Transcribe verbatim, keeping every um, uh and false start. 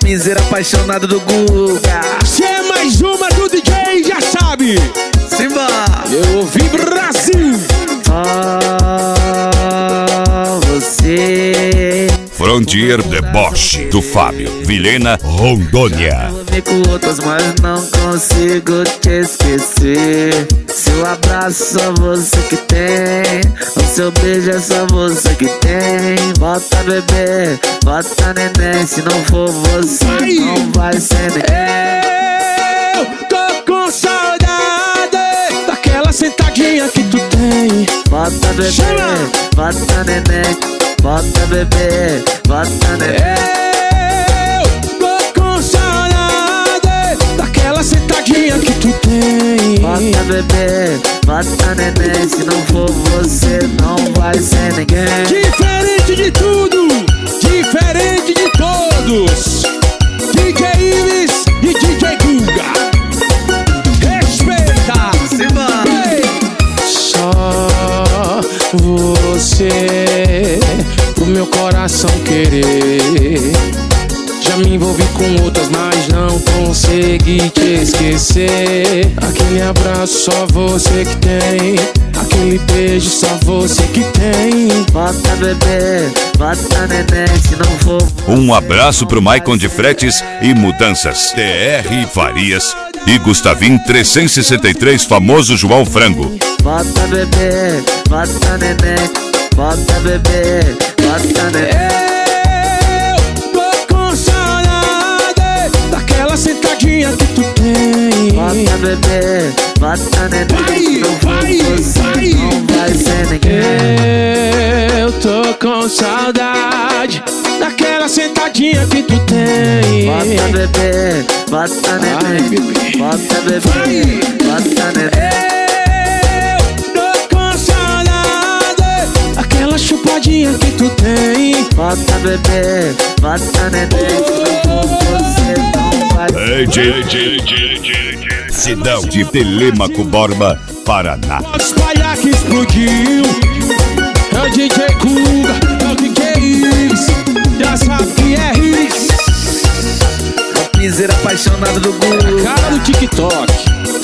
piseira apaixonado do Guga. Se é mais uma do D J, já sabe. Simba! Eu ouvi Brasil. Só você. Frontier Deboche, do Fábio Vilhena, Rondônia. Eu com outras, mas não consigo te esquecer. Seu abraço só você que tem, o seu beijo é só você que tem. Bota bebê, bota neném, se não for você Ai. não vai ser ninguém. Eu tô com saudade daquela sentadinha que tu tem. Bota bebê, Chama. bota neném, bota bebê, bota neném. Eu tô com saudade daquela sentadinha que tu tem. Bota bebê, bota neném, se não for você não vai ser ninguém. Diferente de tudo, diferente de todos, D J Ives e D J Guga. Respeita. Simba! Ei. Só você pro meu coração querer. Já me envolvi com outras, mas não consegui te esquecer. Aquele abraço só você que tem, aquele beijo só você que tem. Bota bebê, bota neném, se não for. Um abraço pro Maicon de Fretes e Mudanças, T R Farias e Gustavim trezentos e sessenta e três, famoso João Frango. Bota bebê, bota neném, bota bebê, bota neném. Sentadinha que tu tem. Bota bebê, bota neném, Vai, se não for vai, você vai. não vai ser ninguém. Eu tô com saudade daquela sentadinha que tu tem. Bota bebê, bota Ai, neném, bebê. bota bebê, Vai. bota neném. Eu tô com saudade daquela chupadinha que tu tem. Bota bebê, bota neném, se não for você não vai ser ninguém. Cidão de Telêmaco Borba, Paraná. Pode espalhar que explodiu. É o D J Guga, é o D J Ives. Já sabe que é hits. O piseira apaixonado do Guga. Cara do TikTok.